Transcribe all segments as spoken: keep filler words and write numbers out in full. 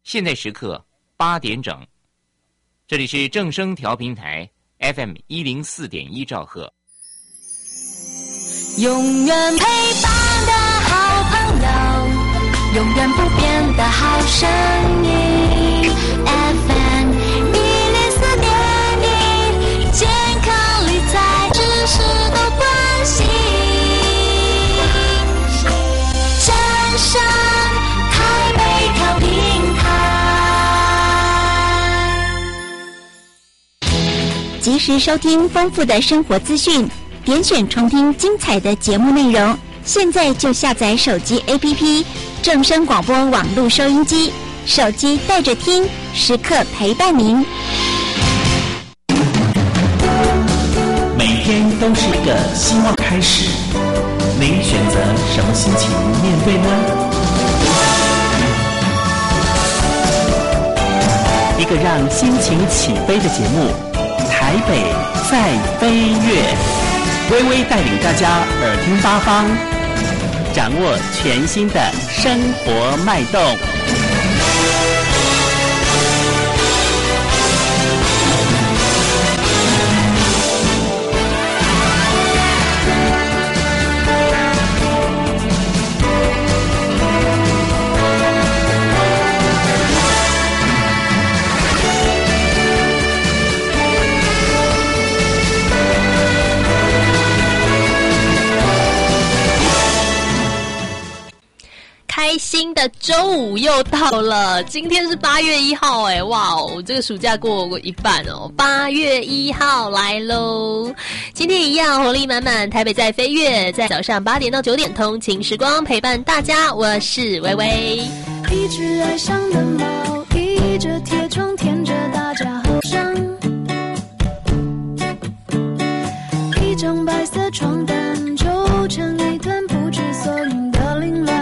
现在时刻八点整，这里是正声调频台 F M 一零四点一兆赫。 永远陪伴的好朋友，永远不变的好声音 F M 一零四点一，健康理财知识的关心，正声台北调频台， 及时收听丰富的生活资讯，点选重听精彩的节目内容，现在就下载手机 A P P 正声广播网络收音机，手机带着听，时刻陪伴您。 每天都是一个希望开始，您选择什么心情面对呢？一个让心情起飞的节目，台北在飞跃。微微带领大家耳听八方，掌握全新的生活脉动。 开心的周五又到了，今天是八月一号，哎，哇哦，这个暑假过一半哦，八月一号来喽！今天一样活力满满，台北在飞跃，在早上八点到九点，通勤时光陪伴大家，我是微微。 一只爱上的猫，倚着铁窗，舔着大家后上，一张白色床单皱成一团不知所云的凌乱。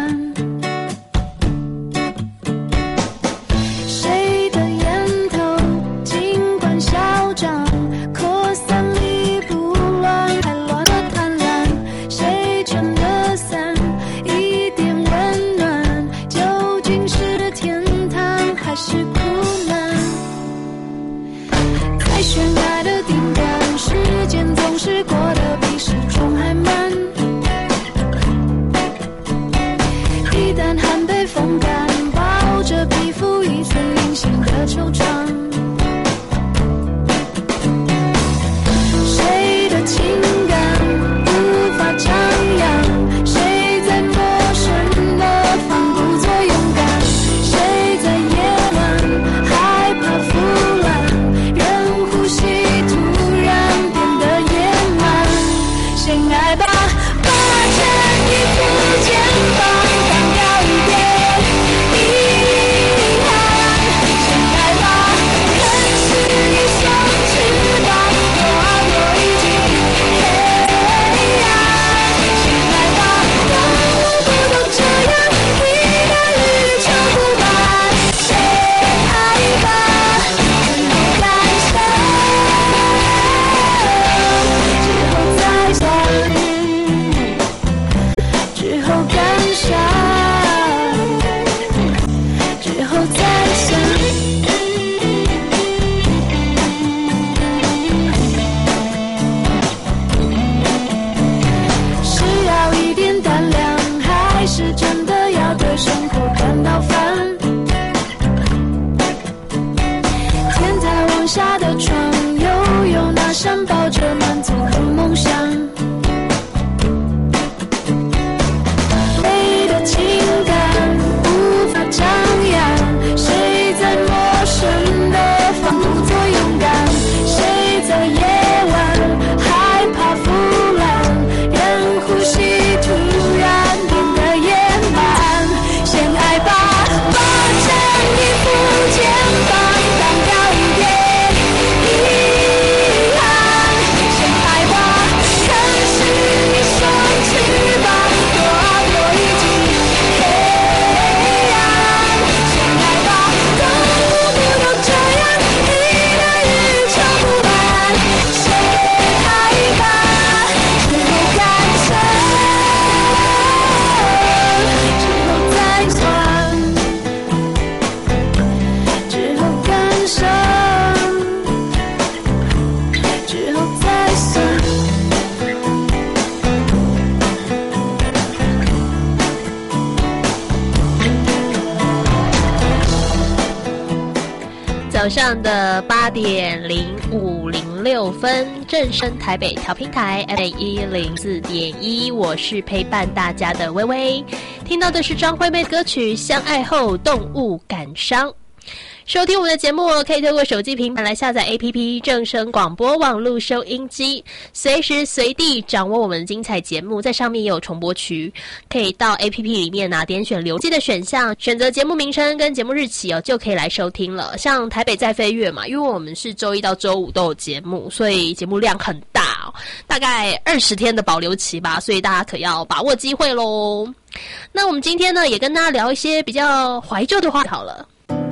早上的八点零五零六分，正声台北调频台 F M 一零四点一，我是陪伴大家的微微。听到的是张惠妹歌曲《相爱后动物感伤》。收听我们的节目，可以透过手机平板来下载 A P P 正声广播网络收音机，随时随地掌握我们的精彩节目。在上面也有重播区，可以到 A P P 里面啊，点选留记的选项，选择节目名称跟节目日期哦，就可以来收听了。像台北在飞跃嘛，因为我们是周一到周五都有节目，所以节目量很大哦，大概二十天的保留期吧，所以大家可要把握机会咯。那我们今天呢，也跟大家聊一些比较怀旧的话题好了。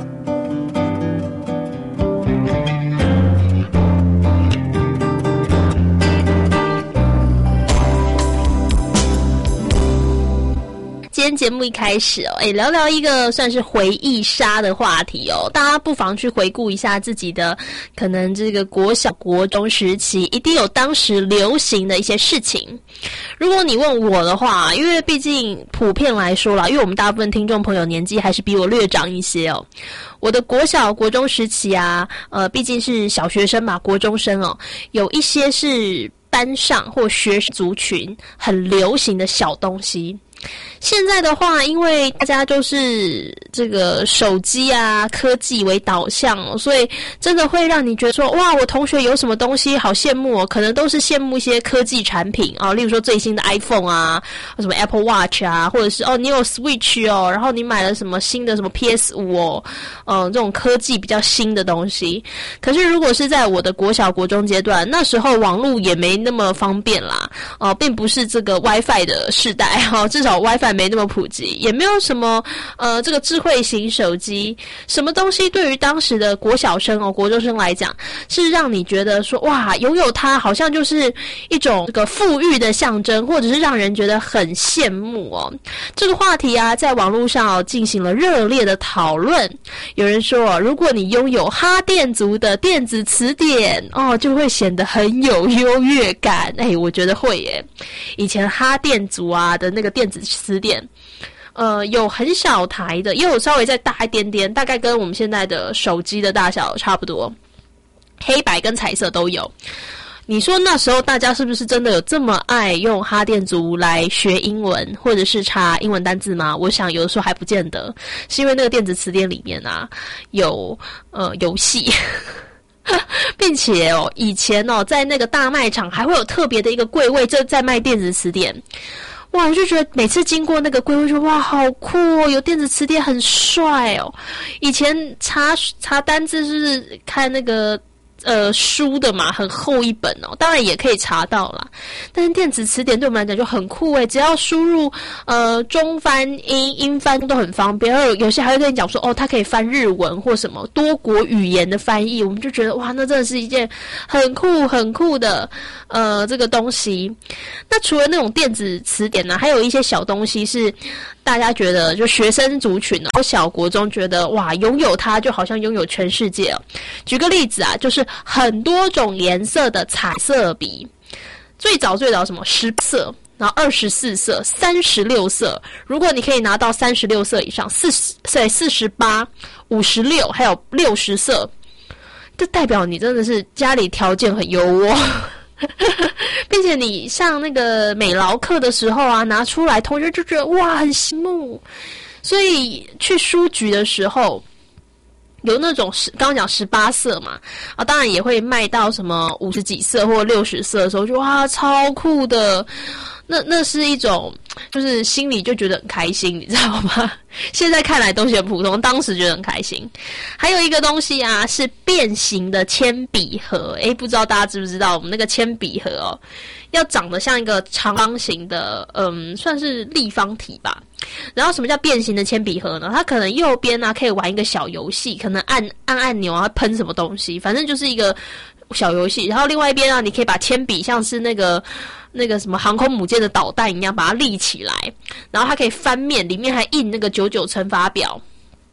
今天节目一开始哦，诶，聊聊一个算是回忆杀的话题哦，大家不妨去回顾一下自己的可能这个国小国中时期，一定有当时流行的一些事情。如果你问我的话，因为毕竟普遍来说啦，因为我们大部分听众朋友年纪还是比我略长一些哦。我的国小国中时期啊，呃，毕竟是小学生嘛，国中生哦，有一些是班上或学生族群很流行的小东西。现在的话，因为大家都是这个手机啊、科技为导向哦，所以真的会让你觉得说，哇，我同学有什么东西好羡慕哦，可能都是羡慕一些科技产品啊，例如说最新的 iPhone 啊，什么 Apple Watch 啊，或者是哦，你有 Switch 哦，然后你买了什么新的什么 P S 五 哦，嗯，这种科技比较新的东西。可是如果是在我的国小国中阶段，那时候网络也没那么方便啦，哦、呃，并不是这个 WiFi 的世代哈、哦，至少 WiFi 没那么普及，也没有什么呃这个智慧型手机，什么东西对于当时的国小生哦、国中生来讲，是让你觉得说哇，拥有它好像就是一种这个富裕的象征，或者是让人觉得很羡慕哦。这个话题啊，在网络上、哦、进行了热烈的讨论。有人说，如果你拥有哈电族的电子词典哦，就会显得很有优越感。哎，我觉得会耶。以前哈电族啊的那个电子词典。呃，有很小台的，也有稍微再大一点点，大概跟我们现在的手机的大小差不多，黑白跟彩色都有。你说那时候大家是不是真的有这么爱用哈电族来学英文，或者是查英文单字吗？我想有的时候还不见得，是因为那个电子词典里面啊有呃游戏。并且哦，以前哦，在那个大卖场还会有特别的一个柜位，就在卖电子词典。哇，我就觉得每次经过那个柜位，就哇，好酷哦！有电子词典很帅哦。以前查查单字是看那个呃书的嘛，很厚一本哦，当然也可以查到啦。但是电子词典对我们来讲就很酷诶，只要输入呃中翻英、英翻都很方便。然后有些还会跟你讲说，哦，它可以翻日文或什么多国语言的翻译，我们就觉得哇，那真的是一件很酷很酷的呃这个东西。那除了那种电子词典呢、啊，还有一些小东西是大家觉得就学生族群哦，小国中觉得哇，拥有它就好像拥有全世界哦。举个例子啊，就是很多种颜色的彩色笔，最早最早什么十色，然后二十四色、三十六色。如果你可以拿到三十六色以上，四十对四十八、五十六，还有六十色，这代表你真的是家里条件很优渥。并且你上那个美劳课的时候啊，拿出来，同学就觉得哇很羡慕。所以去书局的时候，有那种十刚刚讲十八色嘛，啊，当然也会卖到什么五十几色或六十色的时候，就哇超酷的。那那是一种，就是心里就觉得很开心，你知道吗？现在看来东西很普通，当时觉得很开心。还有一个东西啊，是变形的铅笔盒。诶，不知道大家知不知道，我们那个铅笔盒哦，要长得像一个长方形的，嗯，算是立方体吧。然后什么叫变形的铅笔盒呢？它可能右边啊可以玩一个小游戏，可能按按按钮啊喷什么东西，反正就是一个小游戏。然后另外一边啊，你可以把铅笔像是那个那个什么航空母舰的导弹一样把它立起来，然后它可以翻面，里面还印那个九九乘法表。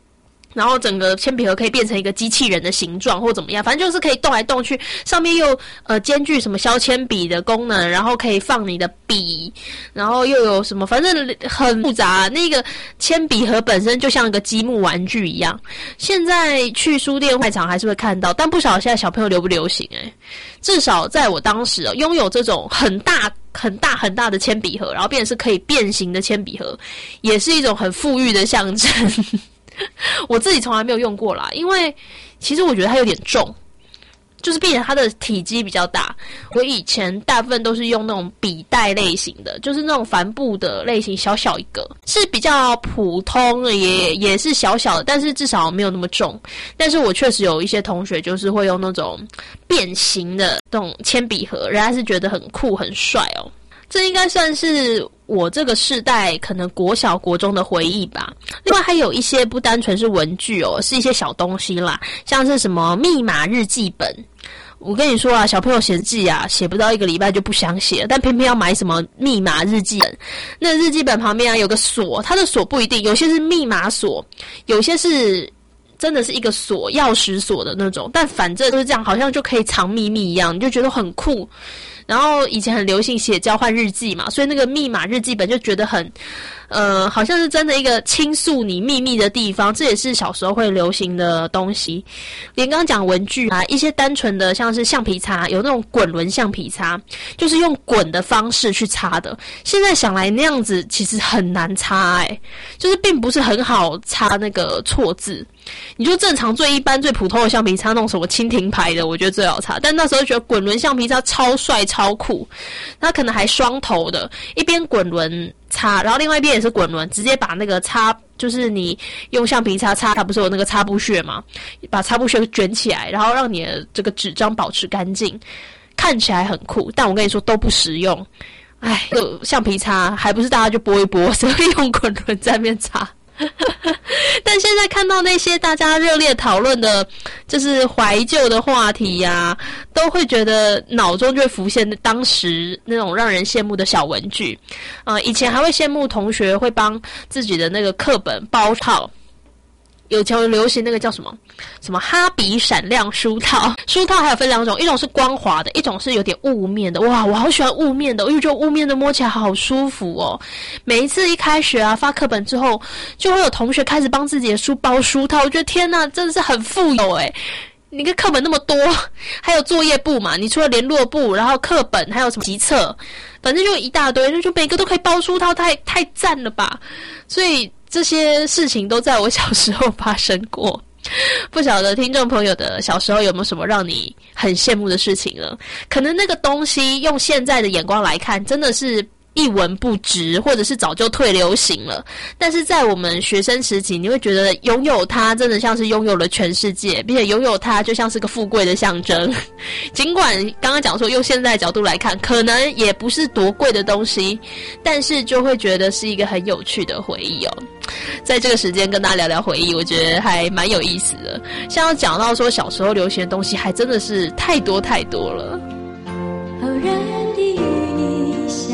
然后整个铅笔盒可以变成一个机器人的形状或怎么样，反正就是可以动来动去，上面又呃兼具什么削铅笔的功能，然后可以放你的笔，然后又有什么，反正很复杂。那个铅笔盒本身就像一个积木玩具一样，现在去书店卖场还是会看到，但不晓得现在小朋友流不流行诶、欸、至少在我当时哦，拥有这种很大很大很大的铅笔盒，然后变成是可以变形的铅笔盒，也是一种很富裕的象征。我自己从来没有用过啦，因为其实我觉得它有点重，就是并且它的体积比较大。我以前大部分都是用那种笔袋类型的，就是那种帆布的类型，小小一个，是比较普通的，也也是小小的，但是至少没有那么重。但是我确实有一些同学就是会用那种变形的这种铅笔盒，人家是觉得很酷很帅哦。这应该算是我这个世代可能国小国中的回忆吧。另外还有一些不单纯是文具哦，是一些小东西啦，像是什么密码日记本。我跟你说啊，小朋友写字啊，写不到一个礼拜就不想写，但偏偏要买什么密码日记本。那日记本旁边啊有个锁，它的锁不一定，有些是密码锁，有些是真的是一个锁，钥匙锁的那种，但反正就是这样，好像就可以藏秘密一样，你就觉得很酷。然后以前很流行写交换日记嘛，所以那个密码日记本就觉得很呃，好像是真的一个倾诉你秘密的地方，这也是小时候会流行的东西。连刚刚讲文具啊，一些单纯的像是橡皮擦，有那种滚轮橡皮擦，就是用滚的方式去擦的。现在想来那样子其实很难擦诶、欸、就是并不是很好擦那个错字。你就正常最一般最普通的橡皮擦，那种什么蜻蜓牌的，我觉得最好擦。但那时候觉得滚轮橡皮擦超帅超酷，它可能还双头的，一边滚轮擦，然后另外一边也是滚轮，直接把那个擦，就是你用橡皮擦擦，它不是有那个擦布屑吗？把擦布屑卷起来，然后让你的这个纸张保持干净，看起来很酷。但我跟你说都不实用，哎，橡皮擦还不是大家就拨一拨，谁会用滚轮在那边擦？但现在看到那些大家热烈讨论的就是怀旧的话题呀、啊，都会觉得脑中就会浮现当时那种让人羡慕的小文具。呃，以前还会羡慕同学会帮自己的那个课本包套，有条流行那个叫什么什么哈比闪亮书套，书套还有分两种，一种是光滑的，一种是有点雾面的。哇，我好喜欢雾面的，因为觉得雾面的摸起来好舒服哦。每一次一开学啊，发课本之后，就会有同学开始帮自己的书包书套，我觉得天哪，真的是很富有诶。你个课本那么多，还有作业簿嘛，你除了联络簿，然后课本还有什么集册，反正就一大堆，就每个都可以包书套，太太赞了吧。所以这些事情都在我小时候发生过。不晓得听众朋友的小时候有没有什么让你很羡慕的事情呢？可能那个东西用现在的眼光来看，真的是一文不值，或者是早就退流行了。但是在我们学生时期，你会觉得拥有它真的像是拥有了全世界，并且拥有它就像是个富贵的象征。尽管刚刚讲说用现在的角度来看，可能也不是多贵的东西，但是就会觉得是一个很有趣的回忆哦。在这个时间跟大家聊聊回忆，我觉得还蛮有意思的。像要讲到说小时候流行的东西，还真的是太多太多了。 偶然地与你相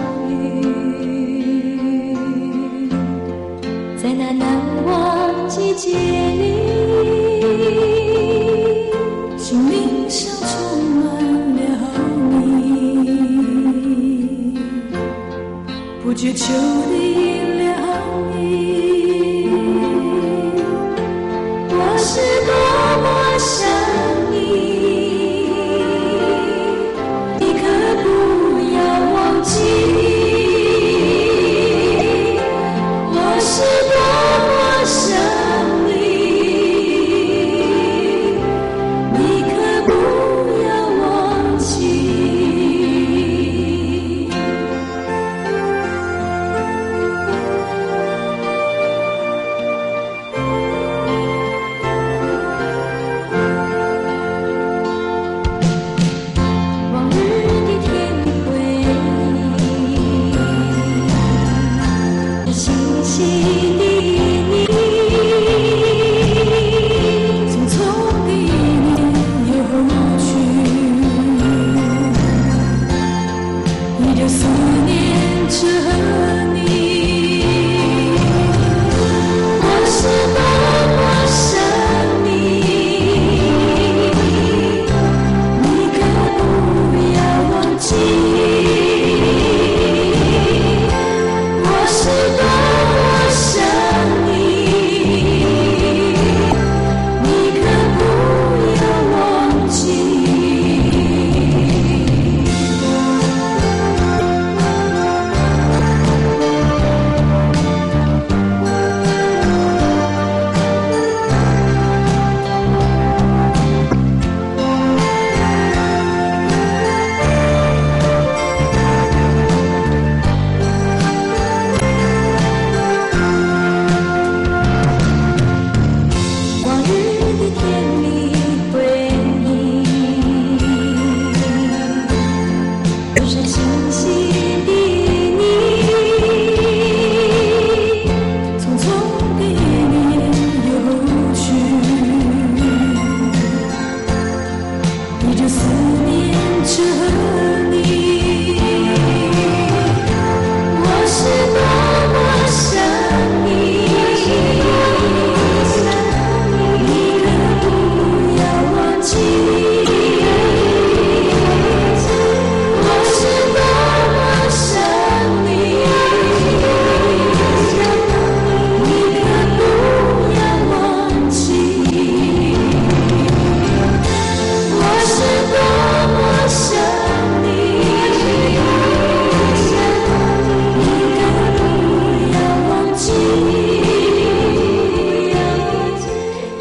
遇，在那难忘季节里，生命上充满了你，不觉秋的阴凉意，我是多么想你。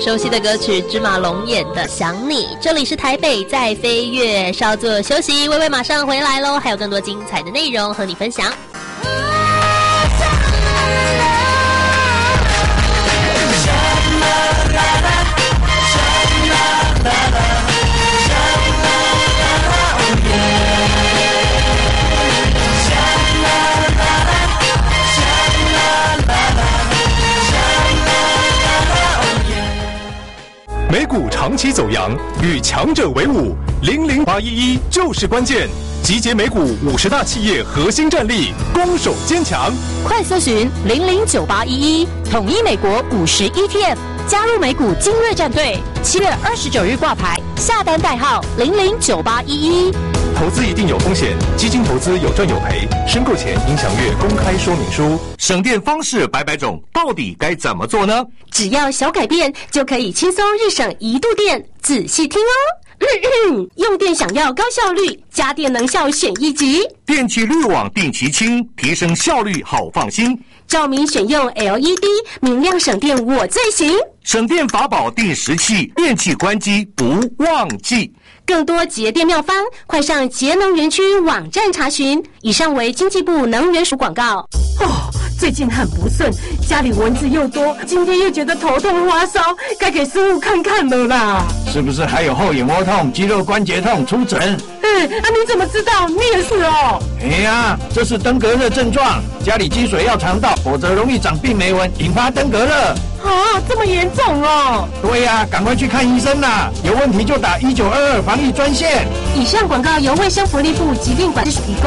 熟悉的歌曲芝麻龙演的《想你》。这里是台北在飞跃，稍作休息，微微马上回来咯，还有更多精彩的内容和你分享。 美股长期走扬，与强者为伍，零零八一一就是关键。集结美股五十大企业核心战力，攻守坚强。 快搜寻零零九八一一，统一美国五十 E T F， 加入美股精锐战队。七月二十九日挂牌，下单代号零零九八一一。 投资一定有风险，基金投资有赚有赔，申购前应详阅公开说明书。 省电方式百百种，到底该怎么做呢？ 只要小改变，就可以轻松日省一度电。仔细听哦。嗯嗯，用电想要高效率，家电能效选一级。 电气滤网定期清，提升效率好放心。 照明选用 L E D， 明亮省电我最行。 省电法宝定时器，电器关机不忘记。 更多节电妙方，快上节能园区网站查询。以上为经济部能源署广告。哦，最近很不顺，家里蚊子又多，今天又觉得头痛发烧，该给师傅看看了啦。 是不是还有后眼窝痛、肌肉关节痛？出诊。 嗯，啊，你怎么知道？你也是哦。 哎呀，这是登革热症状，家里积水要肠道，否则容易长病媒蚊，引发登革热。 啊，这么严重哦！ 对呀、啊，赶快去看医生啦！有问题就打一九二二防疫专线。 以上广告由卫生福利部疾病管制署提供。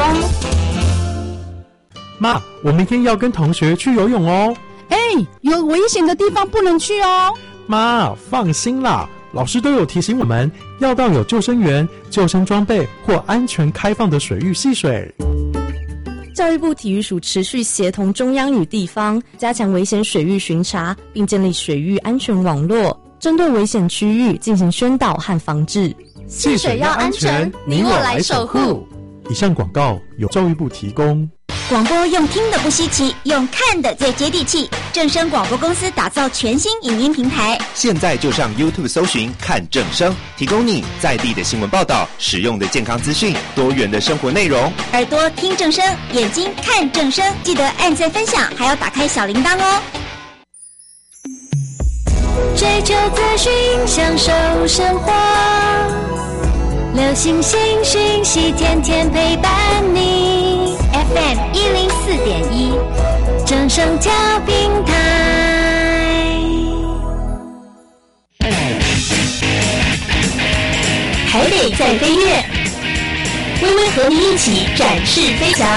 妈，我明天要跟同学去游泳哦。 哎，有危险的地方不能去哦。 妈，放心啦，老师都有提醒我们要到有救生员、救生装备或安全开放的水域戏水。 教育部体育署持续协同中央与地方，加强危险水域巡查，并建立水域安全网络，针对危险区域进行宣导和防治。 戏水要安全，你我来守护。 以上广告由教育部提供。 广播用听的不稀奇，用看的最接地气。正声广播公司打造全新影音平台， 现在就上 YouTube 搜寻看正声，提供你在地的新闻报道、实用的健康资讯、多元的生活内容。 耳朵听正声，眼睛看正声，记得按赞分享，还要打开小铃铛哦。 追求资讯，享受生活，流行新讯息，天天陪伴你。F M 一零四点一，正声调频台。 台北在飞跃，微微和你一起展翅飞翔。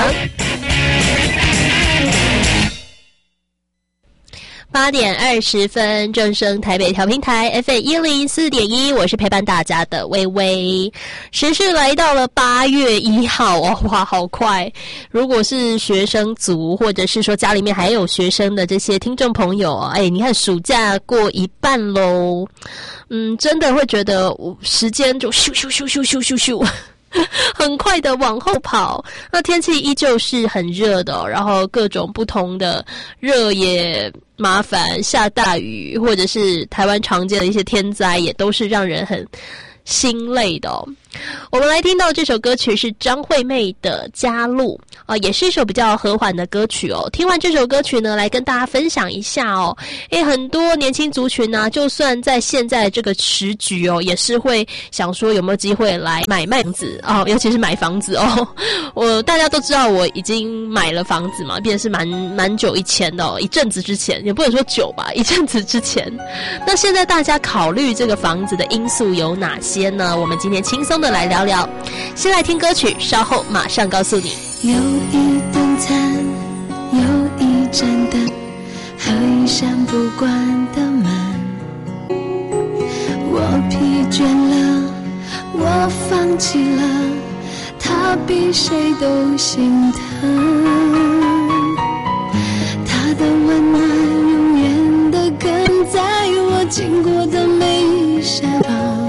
八点二十分，正声台北调频台 F M 一零四点一，我是陪伴大家的微微。时序来到了八月一号哦，哇，好快！如果是学生族，或者是说家里面还有学生的这些听众朋友，哎，你看暑假过一半喽，嗯，真的会觉得时间就咻咻咻咻咻咻咻。很快的往后跑，那天气依旧是很热的、哦，然后各种不同的热也麻烦，下大雨或者是台湾常见的一些天灾，也都是让人很心累的哦。我们来听到这首歌曲是张惠妹的《家路》啊、呃，也是一首比较和缓的歌曲哦。听完这首歌曲呢，来跟大家分享一下哦。诶，很多年轻族群呢、啊，就算在现在这个时局哦，也是会想说有没有机会来买卖房子哦，尤其是买房子哦。我大家都知道我已经买了房子嘛，便是蛮蛮久以前的、哦，一阵子之前，也不能说久吧，一阵子之前。那现在大家考虑这个房子的因素有哪些呢？我们今天轻松的来聊聊，先来听歌曲，稍后马上告诉你。 有一顿餐，有一盏灯，还有一扇不关的门。我疲倦了，我放弃了，他比谁都心疼。他的温暖永远地跟在我经过的每一扇旁。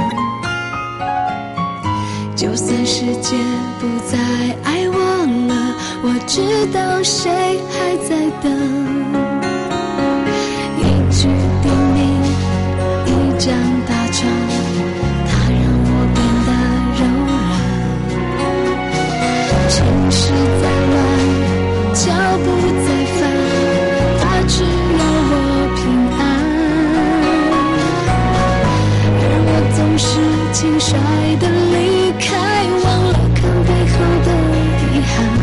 就算世界不再爱我了，我知道谁还在等。一句叮咛，一是轻率的离开，忘了看背后的遗憾。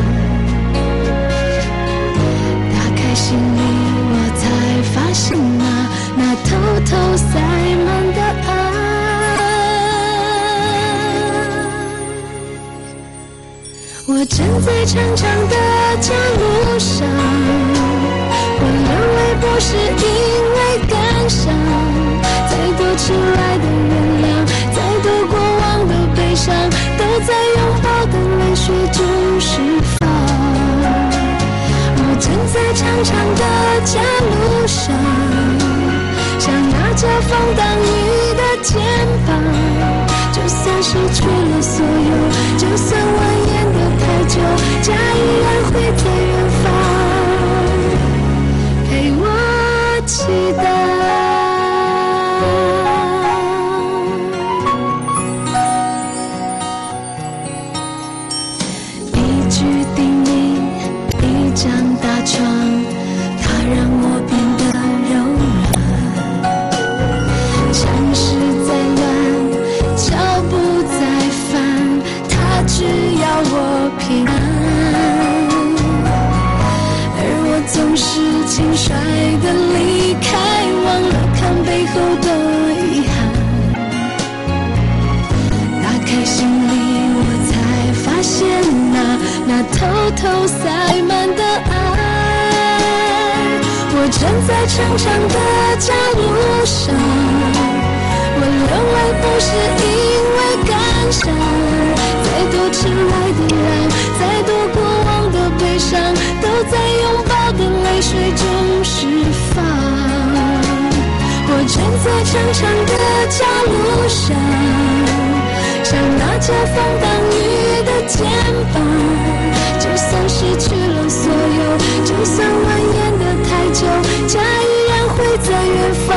打开心里，我才发现那那偷偷塞满的爱。我站在长长的家路上，我流泪不是因为感伤，再多迟来的原谅，再多过往的悲伤，都在拥抱的泪水中释放。我站在长长的家路上，想拿着风挡雨的肩膀，就算失去了所有，就算蜿蜒的太久，家依然会在远方陪我期待。一句叮咛，一张大床，它让我变得柔软。城市再乱，脚步再烦，它只要我平安。而我总是轻率的离开，忘了看背后的遗憾。打开心里，我才发现那那偷偷塞满的爱。我站在长长的家路上，我流泪不是因为感伤，再多迟来的爱，再多过往的悲伤，都在拥抱的泪水中释放。我站在长长的家路上，想拿着风挡雨的肩膀，就算失去了所有，就算蜿蜒的太久，家依然会在远方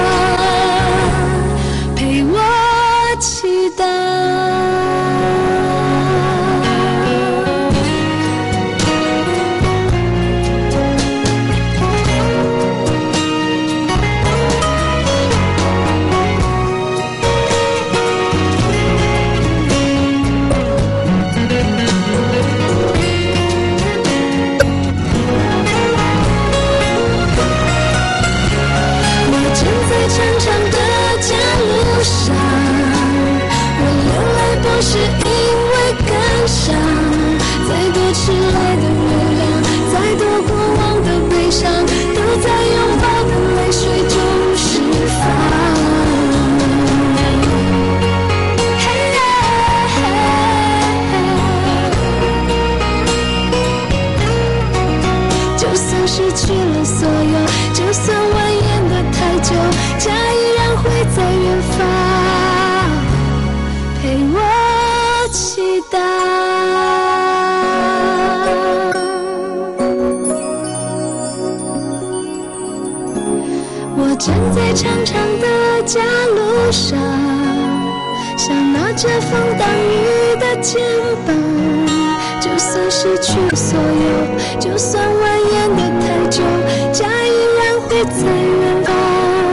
陪我期待。是因为感伤，再多迟来的原谅，再多过往的悲伤，都在拥抱的泪水中释放。就算失去了所有，就算蜿蜒的太久，家依然会在远方陪我期待。我站在长长的家路上，想拿着风挡雨的肩膀，就算失去所有，就算蜿蜒的太久，家依然会在远方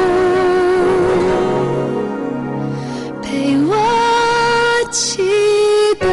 陪我期待。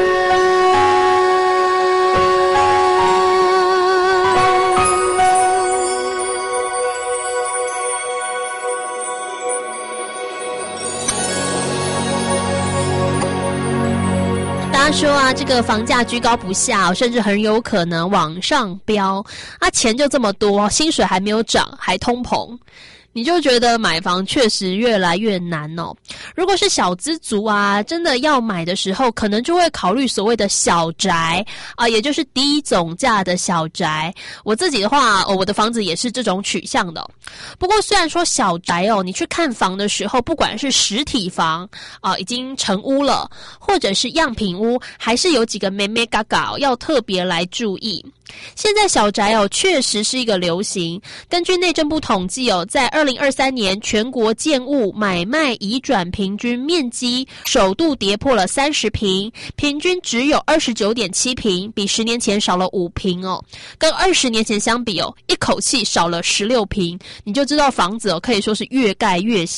大家说啊，这个房价居高不下，甚至很有可能往上飙啊，钱就这么多，薪水还没有涨，还通膨。你就觉得买房确实越来越难哦。如果是小资族啊，真的要买的时候，可能就会考虑所谓的小宅啊，也就是低总价的小宅。我自己的话，哦，我的房子也是这种取向的。不过虽然说小宅哦，你去看房的时候，不管是实体房啊已经成屋了，或者是样品屋，还是有几个眉眉角角要特别来注意。现在小宅哦，确实是一个流行。根据内政部统计哦，在二零二三年全国建物买卖移转平均面积首度跌破了三十平，平均只有二十九点七平，比十年前少了五平哦。跟二十年前相比哦，一口气少了十六平，你就知道房子哦可以说是越盖越小。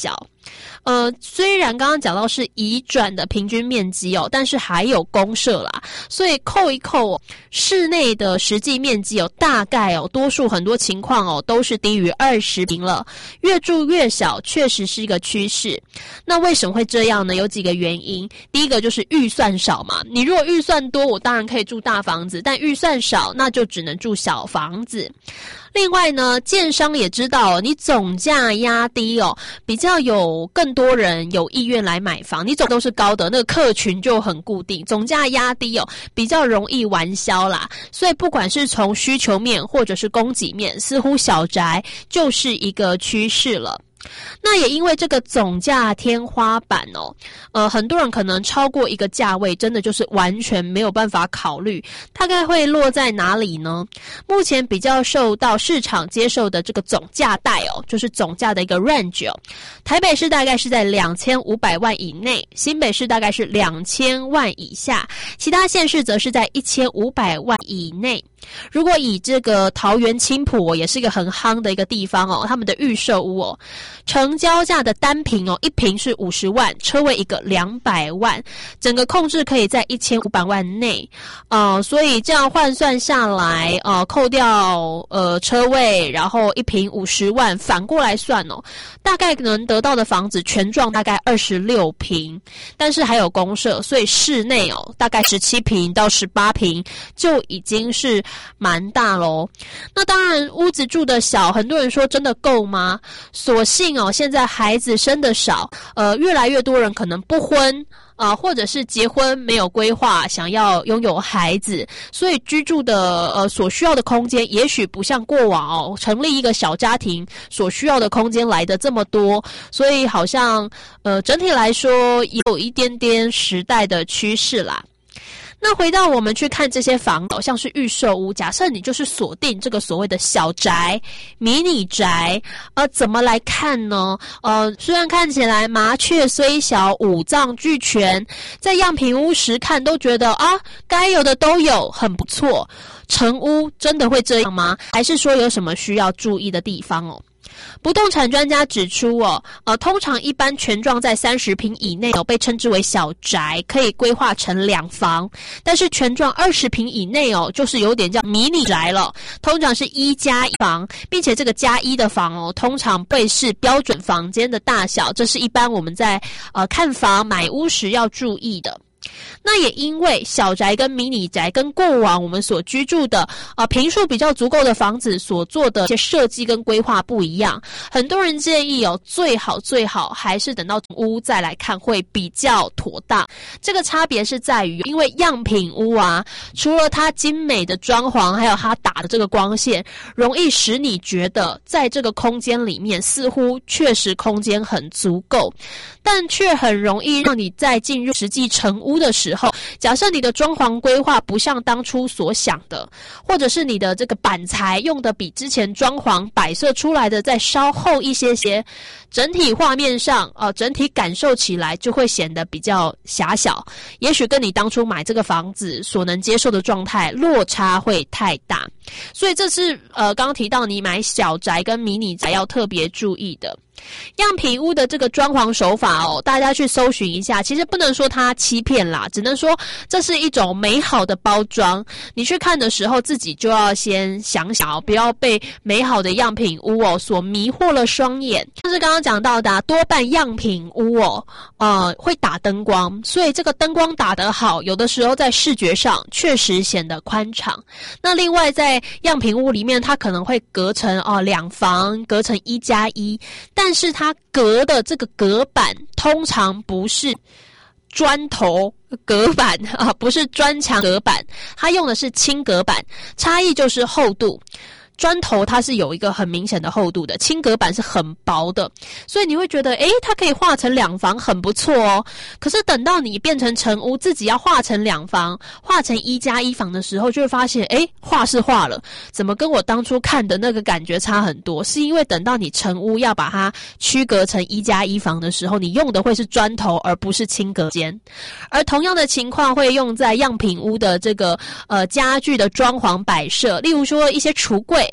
呃，虽然刚刚讲到是移转的平均面积哦，但是还有公设啦，所以扣一扣哦，室内的实际面积哦，大概哦，多数很多情况哦，都是低于二十平了，越住越小，确实是一个趋势。那为什么会这样呢？有几个原因，第一个就是预算少嘛，你如果预算多，我当然可以住大房子，但预算少，那就只能住小房子。另外呢，建商也知道你总价压低哦，比较有更多人有意愿来买房，你总都是高的，那个客群就很固定，总价压低哦，比较容易完销啦。所以不管是从需求面或者是供给面，似乎小宅就是一个趋势了。那也因为这个总价天花板哦，呃，很多人可能超过一个价位，真的就是完全没有办法考虑，大概会落在哪里呢？目前比较受到市场接受的这个总价带哦，就是总价的一个 range 哦，台北市大概是在两千五百万以内，新北市大概是两千万以下，其他县市则是在一千五百万以内。如果以这个桃园青埔、哦、也是一个很夯的一个地方哦，他们的预售屋哦，成交价的单坪哦，一坪是五十万，车位一个两百万，整个控制可以在一千五百万内，呃，所以这样换算下来，呃，扣掉呃车位，然后一坪五十万，反过来算哦，大概能得到的房子全幢大概二十六坪，但是还有公设，所以室内哦，大概十七坪到十八坪就已经是蛮大咯。那当然屋子住的小，很多人说真的够吗？所幸哦，现在孩子生的少，呃，越来越多人可能不婚啊、呃，或者是结婚没有规划，想要拥有孩子，所以居住的呃所需要的空间，也许不像过往哦，成立一个小家庭所需要的空间来的这么多，所以好像呃整体来说有一点点时代的趋势啦。那回到我们去看这些房子，像是预售屋，假设你就是锁定这个所谓的小宅、迷你宅，呃，怎么来看呢？呃，虽然看起来麻雀虽小，五脏俱全，在样品屋时看都觉得啊，该有的都有，很不错。成屋真的会这样吗？还是说有什么需要注意的地方哦？不动产专家指出哦，呃，通常一般全幢在三十坪以内哦，被称之为小宅，可以规划成两房。但是全幢二十坪以内哦，就是有点叫迷你宅了，通常是一加一房，并且这个加一的房哦，通常会是标准房间的大小，这是一般我们在呃看房买屋时要注意的。那也因为小宅跟迷你宅跟过往我们所居住的呃坪数比较足够的房子所做的一些设计跟规划不一样，很多人建议哦，最好最好还是等到屋再来看会比较妥当。这个差别是在于，因为样品屋啊，除了它精美的装潢，还有它打的这个光线，容易使你觉得在这个空间里面似乎确实空间很足够，但却很容易让你在进入实际成屋的时候，假设你的装潢规划不像当初所想的，或者是你的这个板材用的比之前装潢摆设出来的再稍厚一些些，整体画面上呃，整体感受起来就会显得比较狭小，也许跟你当初买这个房子所能接受的状态落差会太大。所以这是呃刚刚提到你买小宅跟迷你宅要特别注意的。样品屋的这个装潢手法哦，大家去搜寻一下，其实不能说它欺骗啦，只能说这是一种美好的包装。你去看的时候，自己就要先想想哦，不要被美好的样品屋哦所迷惑了双眼。像是刚刚讲到的、啊，多半样品屋哦，呃，会打灯光，所以这个灯光打得好，有的时候在视觉上确实显得宽敞。那另外在样品屋里面，它可能会隔成哦两房，隔成一加一，但但是它隔的这个隔板通常不是砖头隔板啊，不是砖墙隔板，它用的是轻隔板，差异就是厚度。砖头它是有一个很明显的厚度的，轻隔板是很薄的，所以你会觉得诶它可以画成两房很不错哦。可是等到你变成成屋，自己要画成两房，画成一加一房的时候，就会发现诶画是画了，怎么跟我当初看的那个感觉差很多？是因为等到你成屋要把它区隔成一加一房的时候，你用的会是砖头而不是轻隔间。而同样的情况会用在样品屋的这个呃家具的装潢摆设，例如说一些橱柜，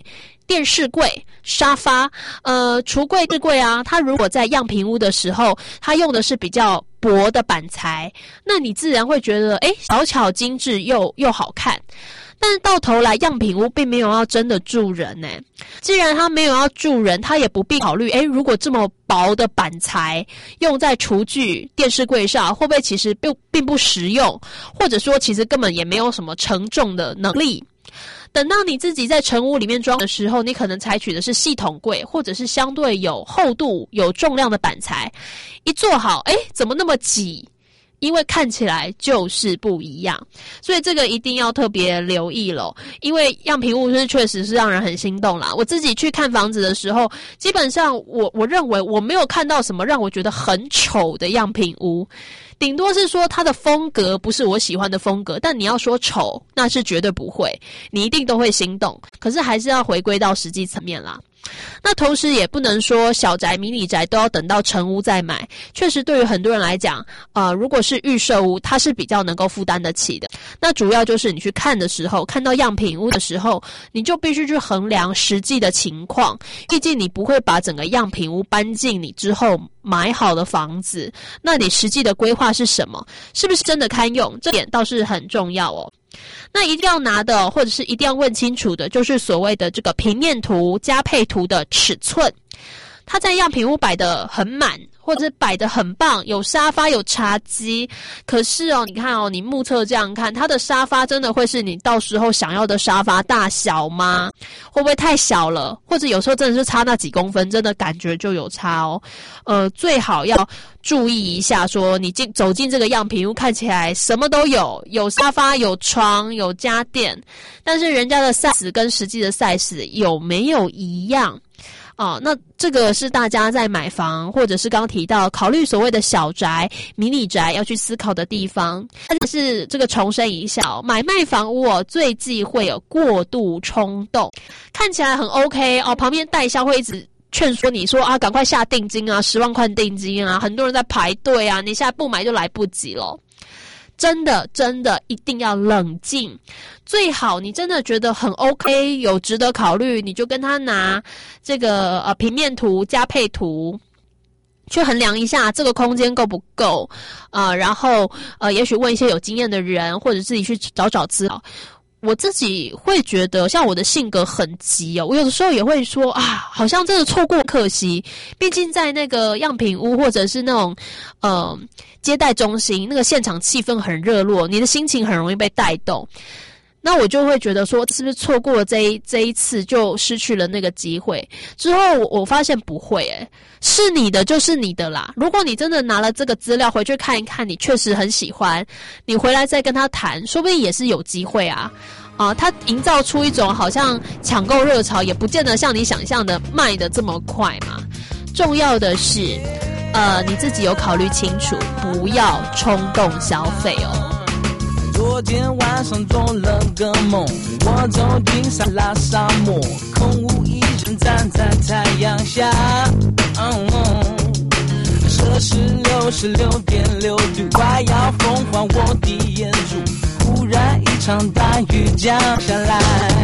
电视柜、沙发，呃，橱柜、置柜啊，它如果在样品屋的时候，它用的是比较薄的板材，那你自然会觉得，诶，小巧精致又又好看。但是到头来，样品屋并没有要真的住人呢。既然它没有要住人，它也不必考虑，诶，如果这么薄的板材用在厨具、电视柜上，会不会其实并并不实用，或者说其实根本也没有什么承重的能力。等到你自己在成屋里面装的时候，你可能采取的是系统柜，或者是相对有厚度、有重量的板材。一做好，诶，怎么那么挤？因为看起来就是不一样，所以这个一定要特别留意咯。因为样品屋是确实是让人很心动啦。我自己去看房子的时候，基本上我我认为我没有看到什么让我觉得很丑的样品屋，顶多是说它的风格不是我喜欢的风格，但你要说丑，那是绝对不会，你一定都会心动。可是还是要回归到实际层面啦。那同时也不能说小宅、迷你宅都要等到成屋再买。确实对于很多人来讲，呃，如果是预售屋，它是比较能够负担得起的。那主要就是你去看的时候，看到样品屋的时候，你就必须去衡量实际的情况。毕竟你不会把整个样品屋搬进你之后买好的房子，那你实际的规划是什么？是不是真的堪用？这点倒是很重要哦。那一定要拿的，或者是一定要问清楚的，就是所谓的这个平面图、加配图的尺寸。它在样品屋摆得很满，或者是摆得很棒，有沙发有茶几，可是哦，你看哦，你目测这样看，它的沙发真的会是你到时候想要的沙发大小吗？会不会太小了？或者有时候真的是差那几公分，真的感觉就有差哦。呃，最好要注意一下说，说你进走进这个样品屋，看起来什么都有，有沙发、有床、有家电，但是人家的 size 跟实际的 size 有没有一样？哦，那这个是大家在买房，或者是刚提到考虑所谓的小宅、迷你宅要去思考的地方。但是这个重申一下，买卖房屋哦，最忌讳有过度冲动，看起来很 OK 哦，旁边代销会一直劝说你说啊，赶快下定金啊，十万块定金啊，很多人在排队啊，你现在不买就来不及了。真的真的一定要冷静，最好你真的觉得很 OK， 有值得考虑，你就跟他拿这个呃平面图、加配图去衡量一下这个空间够不够，呃，然后呃，也许问一些有经验的人，或者自己去找找资料。我自己会觉得，像我的性格很急哦，我有的时候也会说啊，好像真的错过可惜。毕竟在那个样品屋或者是那种呃接待中心，那个现场气氛很热络，你的心情很容易被带动。那我就会觉得说，是不是错过了这一这一次就失去了那个机会？之后我我发现不会，诶，是你的就是你的啦。如果你真的拿了这个资料回去看一看，你确实很喜欢，你回来再跟他谈，说不定也是有机会啊。啊、呃，他营造出一种好像抢购热潮，也不见得像你想象的卖得这么快嘛。重要的是，呃，你自己有考虑清楚，不要冲动消费哦。 昨天晚上做了个梦，我走进撒拉沙漠，空无一人站在太阳下。嗯嗯摄氏六十六点六度，快要风化我的眼珠。忽然一场大雨降下来，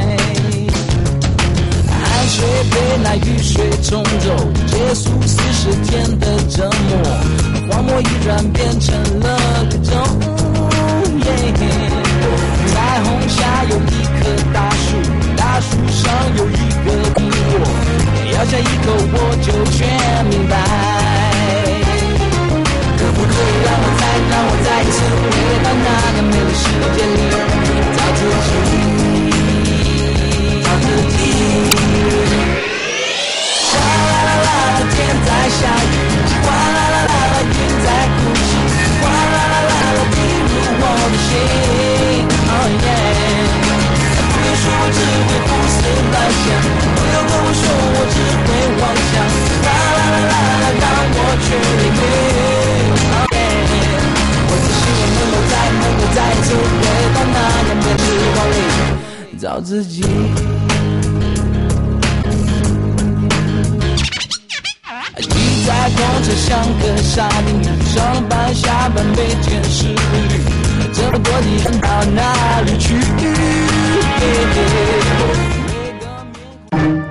汗水被那雨水冲走，结束四十天的折磨，荒漠依然变成了绿洲。彩虹下有一棵大树，大树上有一个苹果，咬下一口我就全明白。可不可以让我再让我再一次回到那个美丽世界里，找自己，找自己。哗啦啦啦，天在下雨，哗啦啦啦啦，云在哭泣，哗啦啦啦啦，滴入我的心。Oh yeah， 不要说我只会胡思乱想，不要跟我说我只会妄想，啦啦啦啦啦，让我去领略。Oh yeah， 我只希望能够再能够再次回到那个美丽时光里，找自己。挤在公车像个沙丁鱼，上班下班每天是绿，这么多的人到哪里去？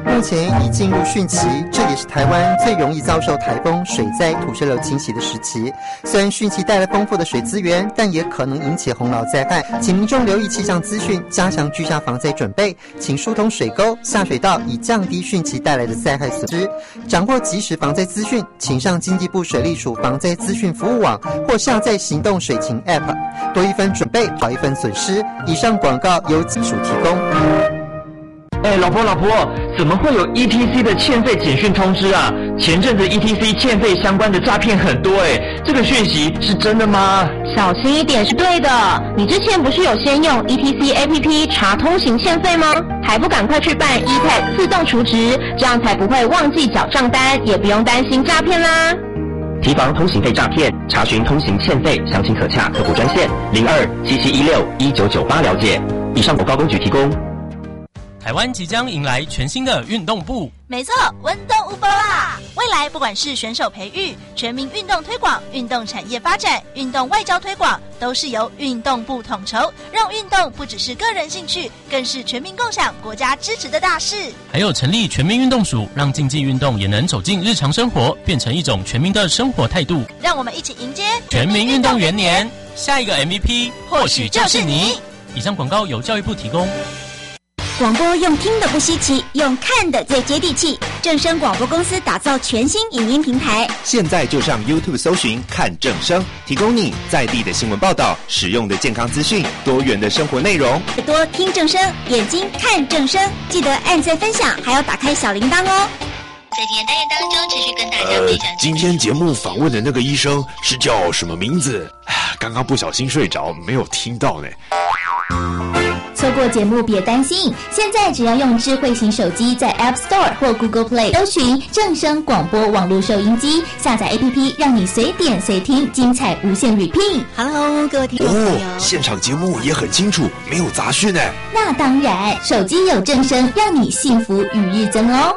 目前已进入汛期，这也是台湾最容易遭受台风、水灾、土石流侵袭的时期。虽然汛期带来丰富的水资源，但也可能引起洪涝灾害，请民众留意气象资讯，加强居家防灾准备，请疏通水沟、下水道，以降低汛期带来的灾害损失。掌握及时防灾资讯，请上经济部水利署防灾资讯服务网或下载行动水情 App， 多一分准备，少一分损失。以上广告由技署提供。 哎，老婆老婆，怎么会有 E T C 的欠费简讯通知啊？前阵子 E T C 欠费相关的诈骗很多哎，这个讯息是真的吗？ 小心一点是对的。你之前不是有先用 E T C A P P 查通行欠费吗？还不赶快去办 E T A X 自动储值，这样才不会忘记缴账单，也不用担心诈骗啦。 提防通行费诈骗，查询通行欠费，详情可洽客服专线零二七七一六一九九八了解。以上广告公局提供。 台湾即将迎来全新的运动部， 没错，温动无波啦！未来不管是选手培育、全民运动推广、运动产业发展、运动外交推广，都是由运动部统筹，让运动不只是个人兴趣，更是全民共享、国家支持的大事。 还有成立全民运动署，让竞技运动也能走进日常生活，变成一种全民的生活态度。 让我们一起迎接全民运动元年，下一个 M V P 或许就是你。以上广告由教育部提供。 广播用听的不稀奇，用看的最接地气。正声广播公司打造全新影音平台， 现在就上 YouTube 搜寻看正声，提供你在地的新闻报道、实用的健康资讯、多元的生活内容。 耳朵听正声，眼睛看正声，记得按赞分享，还要打开小铃铛哦。 在今天单元当中，持续跟大家分享。 呃，今天节目访问的那个医生是叫什么名字？刚刚不小心睡着，没有听到呢。 错过节目别担心，现在只要用智慧型手机在 App Store 或 Google Play 搜寻正声广播网络收音机，下载 A P P， 让你随点随听，精彩无限 repeat。 Hello， 各位听众朋友， 哦，现场节目也很清楚，没有杂讯哎。 那当然，手机有正声，让你幸福与日增哦。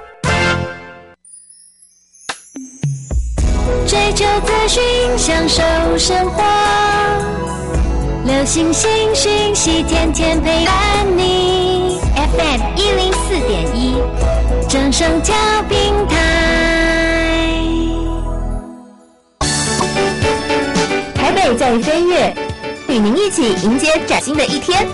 追求资讯，享受生活。流行新讯息，天天陪伴你。F M 一零四点一，正声调频台。 台北在飞跃，与您一起迎接崭新的一天。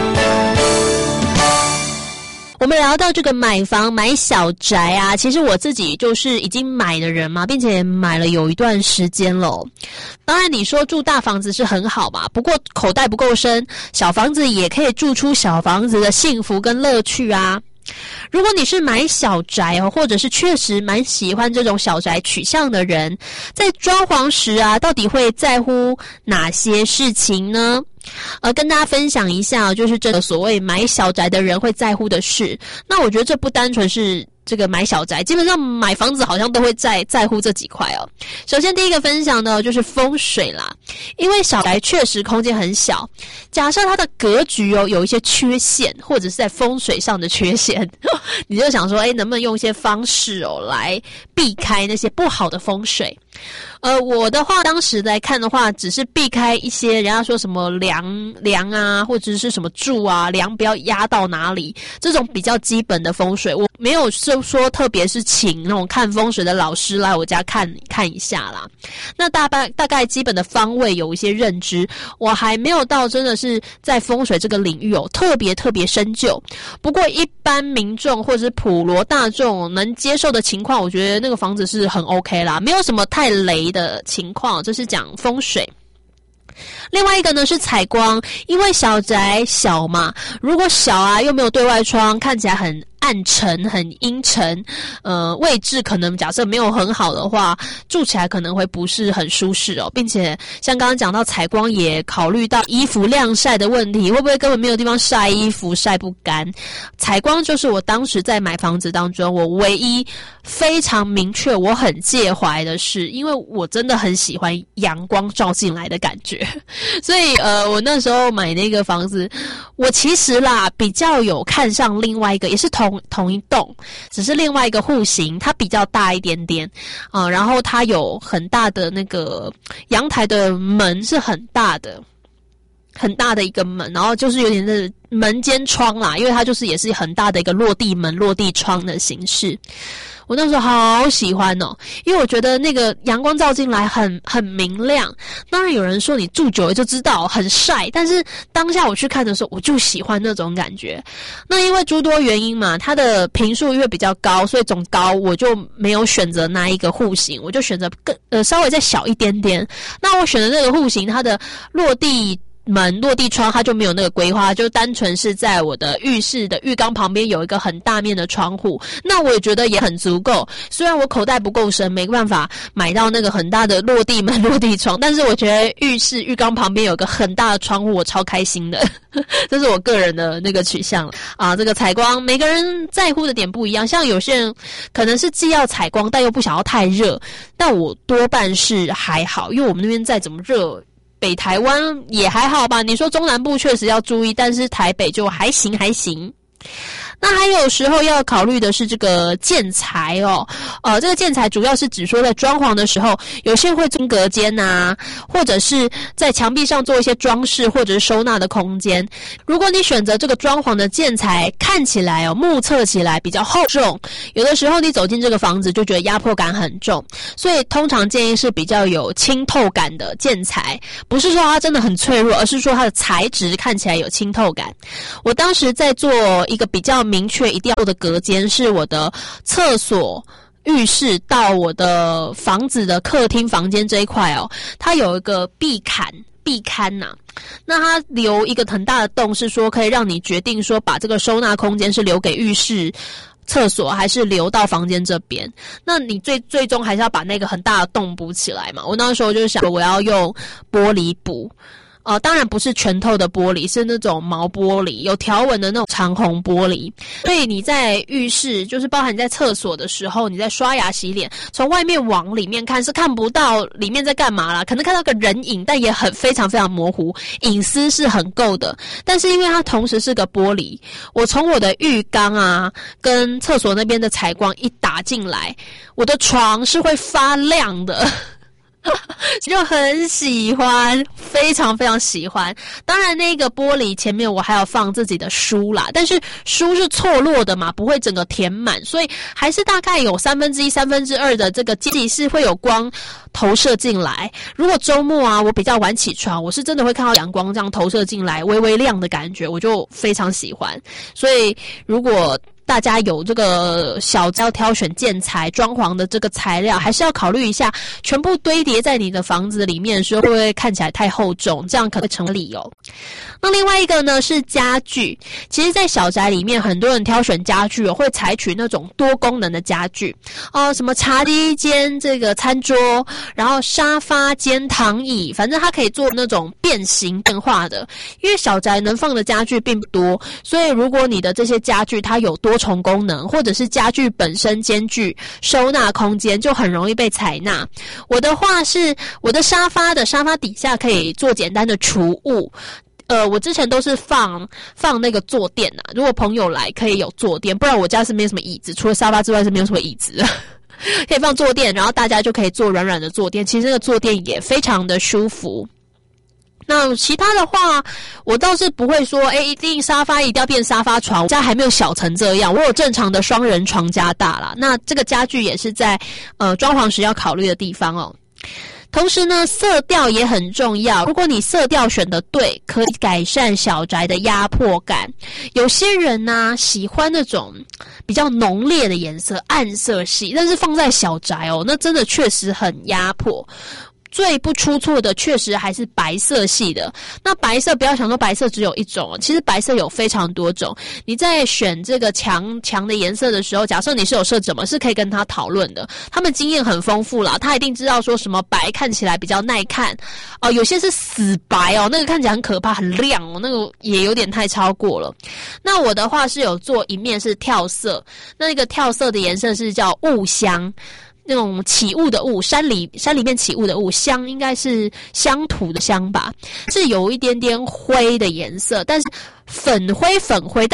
我们聊到这个买房买小宅啊，其实我自己就是已经买的人嘛，并且买了有一段时间了。当然你说住大房子是很好嘛，不过口袋不够深，小房子也可以住出小房子的幸福跟乐趣啊。如果你是买小宅哦，或者是确实蛮喜欢这种小宅取向的人，在装潢时啊，到底会在乎哪些事情呢？呃，跟大家分享一下，就是这个所谓买小宅的人会在乎的事。那我觉得这不单纯是这个买小宅，基本上买房子好像都会在在乎这几块哦。首先第一个分享呢，就是风水啦，因为小宅确实空间很小，假设它的格局哦有一些缺陷，或者是在风水上的缺陷，你就想说，哎，能不能用一些方式哦来避开那些不好的风水？呃，我的话当时来看的话，只是避开一些人家说什么梁梁啊，或者是什么柱啊，梁不要压到哪里，这种比较基本的风水，我没有就说特别是请那种看风水的老师来我家看看一下啦。那大概大概基本的方位有一些认知，我还没有到真的是在风水这个领域有特别特别深究。不过一般民众或者是普罗大众能接受的情况，我觉得那个房子是很 OK 啦，没有什么太雷的情况，这是讲风水。另外一个呢是采光，因为小宅小嘛，如果小啊又没有对外窗，看起来很暗沉很阴沉，呃，位置可能假设没有很好的话，住起来可能会不是很舒适哦，并且像刚刚讲到采光，也考虑到衣服晾晒的问题，会不会根本没有地方晒衣服，晒不干？采光就是我当时在买房子当中，我唯一非常明确我很介怀的事，因为我真的很喜欢阳光照进来的感觉，所以呃，我那时候买那个房子，我其实啦比较有看上另外一个，也是同同一栋，只是另外一个户型，它比较大一点点啊、呃，然后它有很大的那个阳台的门是很大的。 很大的一个门，然后就是有点的门兼窗啦，因为它就是也是很大的一个落地门、落地窗的形式。我那时候好喜欢哦，因为我觉得那个阳光照进来很很明亮。当然有人说你住久了就知道很晒，但是当下我去看的时候，我就喜欢那种感觉。那因为诸多原因嘛，它的坪数因为比较高，所以总高我就没有选择那一个户型，我就选择更呃稍微再小一点点。那我选的那个户型，它的落地门落地窗它就没有那个规划，就单纯是在我的浴室的浴缸旁边有一个很大面的窗户，那我也觉得也很足够。虽然我口袋不够深，没办法买到那个很大的落地门落地窗，但是我觉得浴室浴缸旁边有个很大的窗户，我超开心的。这是我个人的那个取向啊。这个采光每个人在乎的点不一样，像有些人可能是既要采光但又不想要太热，但我多半是还好，因为我们那边再怎么热，北台湾也还好吧。你说中南部确实要注意，但是台北就还行还行。那还有时候要考虑的是这个建材哦，呃，这个建材主要是指说在装潢的时候，有些会增隔间啊，或者是在墙壁上做一些装饰，或者是收纳的空间。如果你选择这个装潢的建材，看起来哦，目测起来比较厚重，有的时候你走进这个房子就觉得压迫感很重，所以通常建议是比较有清透感的建材，不是说它真的很脆弱，而是说它的材质看起来有清透感。我当时在做一个比较明确一定要做的隔间，是我的厕所浴室到我的房子的客厅房间这一块哦，它有一个壁坎壁龛呐、啊，那它留一个很大的洞，是说可以让你决定说把这个收纳空间是留给浴室厕所还是留到房间这边，那你最最终还是要把那个很大的洞补起来嘛。我那时候就想我要用玻璃补，呃，当然不是全透的玻璃，是那种毛玻璃，有条纹的那种长虹玻璃。所以你在浴室，就是包含你在厕所的时候，你在刷牙洗脸，从外面往里面看是看不到里面在干嘛啦，可能看到个人影，但也很非常非常模糊，隐私是很够的。但是因为它同时是个玻璃，我从我的浴缸啊跟厕所那边的采光一打进来，我的床是会发亮的。就很喜欢，非常非常喜欢。当然那个玻璃前面我还要放自己的书啦，但是书是错落的嘛，不会整个填满，所以还是大概有三分之一三分之二的这个间隙是会有光投射进来。如果周末啊我比较晚起床，我是真的会看到阳光这样投射进来，微微亮的感觉，我就非常喜欢。所以如果大家有这个小要挑选建材装潢的这个材料，还是要考虑一下，全部堆叠在你的房子里面的时候会不会看起来太厚重，这样可能会成理由。那另外一个呢是家具，其实在小宅里面很多人挑选家具、哦、会采取那种多功能的家具哦，什么茶几间这个餐桌，然后沙发间躺椅，反正它可以做那种变形变化的。因为小宅能放的家具并不多，所以如果你的这些家具它有多重功能，或者是家具本身兼具收纳空间，就很容易被采纳。我的话是我的沙发的沙发底下可以做简单的储物，呃，我之前都是放放那个坐垫啊，如果朋友来可以有坐垫，不然我家是没有什么椅子，除了沙发之外是没有什么椅子可以放坐垫，然后大家就可以坐软软的坐垫，其实那个坐垫也非常的舒服。那其他的话，我倒是不会说，哎，一定沙发一定要变沙发床，我家还没有小成这样，我有正常的双人床加大啦。那这个家具也是在呃装潢时要考虑的地方哦。同时呢，色调也很重要。如果你色调选得对，可以改善小宅的压迫感。有些人呢、啊、喜欢那种比较浓烈的颜色，暗色系，但是放在小宅哦，那真的确实很压迫。最不出错的确实还是白色系的。那白色不要想说白色只有一种，其实白色有非常多种。你在选这个墙墙的颜色的时候，假设你是有设怎么是可以跟他讨论的，他们经验很丰富啦，他一定知道说什么白看起来比较耐看哦，有些是死白哦，那个看起来很可怕很亮哦，那个也有点太超过了。那我的话是有做一面是跳色，那个跳色的颜色是叫雾香，那种起雾的雾，山里山里面起雾的雾，香应该是乡土的乡吧，是有一点点灰的颜色，但是粉灰粉灰，但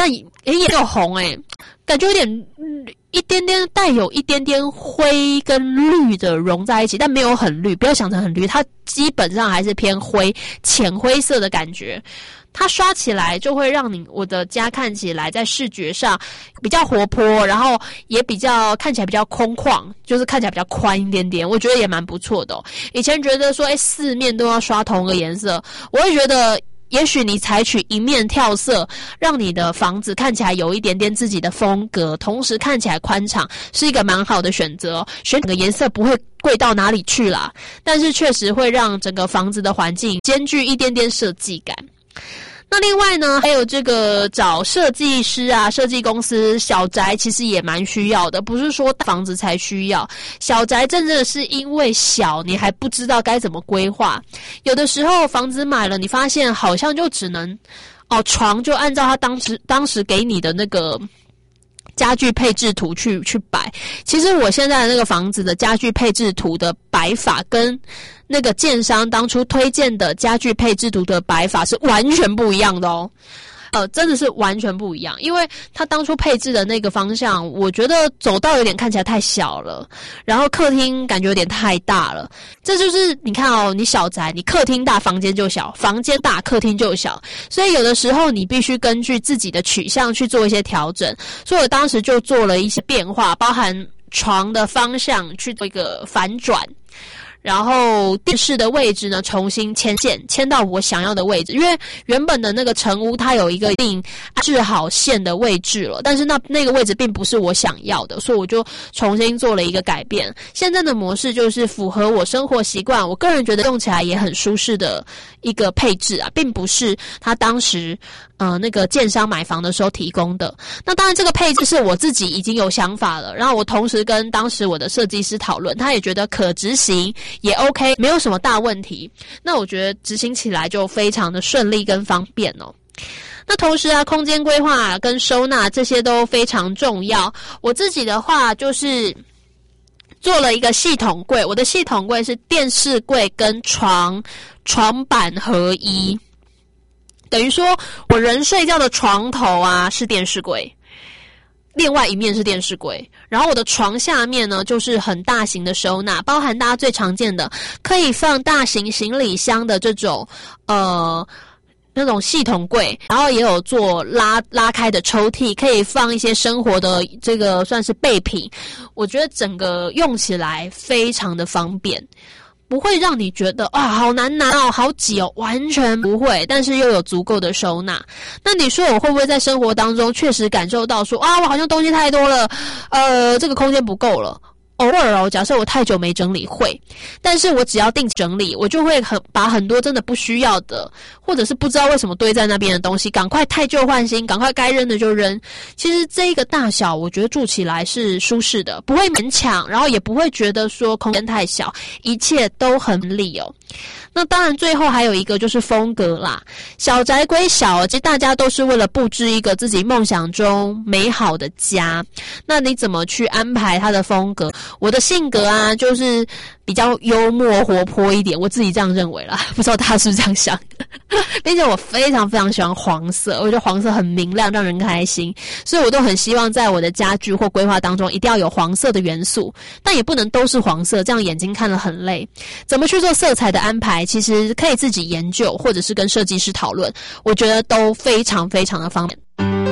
诶，也有红诶，感觉有点、嗯、一点点带有一点点灰跟绿的融在一起，但没有很绿，不要想成很绿，它基本上还是偏灰浅灰色的感觉。它刷起来就会让你我的家看起来在视觉上比较活泼，然后也比较看起来比较空旷，就是看起来比较宽一点点，我觉得也蛮不错的哦。以前觉得说诶四面都要刷同个颜色，我会觉得也许你采取一面跳色，让你的房子看起来有一点点自己的风格，同时看起来宽敞，是一个蛮好的选择。选整个颜色不会贵到哪里去啦，但是确实会让整个房子的环境兼具一点点设计感。那另外呢，还有这个找设计师啊，设计公司，小宅其实也蛮需要的，不是说大房子才需要。小宅真的是因为小，你还不知道该怎么规划。有的时候房子买了，你发现好像就只能哦，床就按照他当时当时给你的那个家具配置图去去摆。其实我现在的那个房子的家具配置图的摆法跟那个建商当初推荐的家具配置图的摆法是完全不一样的哦。呃，真的是完全不一样，因为他当初配置的那个方向，我觉得走道有点看起来太小了，然后客厅感觉有点太大了。这就是你看哦，你小宅，你客厅大，房间就小；房间大，客厅就小。所以有的时候你必须根据自己的取向去做一些调整。所以我当时就做了一些变化，包含床的方向去做一个反转。然后电视的位置呢，重新牵线，牵到我想要的位置。因为原本的那个成屋它有一个定安置好线的位置了，但是那那个位置并不是我想要的，所以我就重新做了一个改变。现在的模式就是符合我生活习惯，我个人觉得用起来也很舒适的一个配置啊，并不是他当时呃那个建商买房的时候提供的。那当然这个配置是我自己已经有想法了，然后我同时跟当时我的设计师讨论，他也觉得可执行。也 OK， 没有什么大问题。那我觉得执行起来就非常的顺利跟方便哦。那同时啊，空间规划跟收纳这些都非常重要。我自己的话就是做了一个系统柜，我的系统柜是电视柜跟床床板合一，等于说我人睡觉的床头啊是电视柜。另外一面是电视柜，然后我的床下面呢就是很大型的收纳，包含大家最常见的可以放大型行李箱的这种呃那种系统柜，然后也有做拉拉开的抽屉，可以放一些生活的这个算是备品。我觉得整个用起来非常的方便。不会让你觉得啊好难拿哦，好挤哦，完全不会，但是又有足够的收纳。那你说我会不会在生活当中确实感受到说啊我好像东西太多了，呃这个空间不够了？偶尔哦，假设我太久没整理会，但是我只要定期整理，我就会很把很多真的不需要的，或者是不知道为什么堆在那边的东西，赶快汰旧换新，赶快该扔的就扔。其实这个大小，我觉得住起来是舒适的，不会勉强，然后也不会觉得说空间太小，一切都很理哦。那当然最后还有一个就是风格啦，小宅归小，其实大家都是为了布置一个自己梦想中美好的家，那你怎么去安排它的风格？我的性格啊就是比较幽默活泼一点，我自己这样认为啦，不知道大家是不是这样想并且我非常非常喜欢黄色，我觉得黄色很明亮，让人开心，所以我都很希望在我的家具或规划当中一定要有黄色的元素，但也不能都是黄色，这样眼睛看了很累。怎么去做色彩的安排，其实可以自己研究，或者是跟设计师讨论，我觉得都非常非常的方便。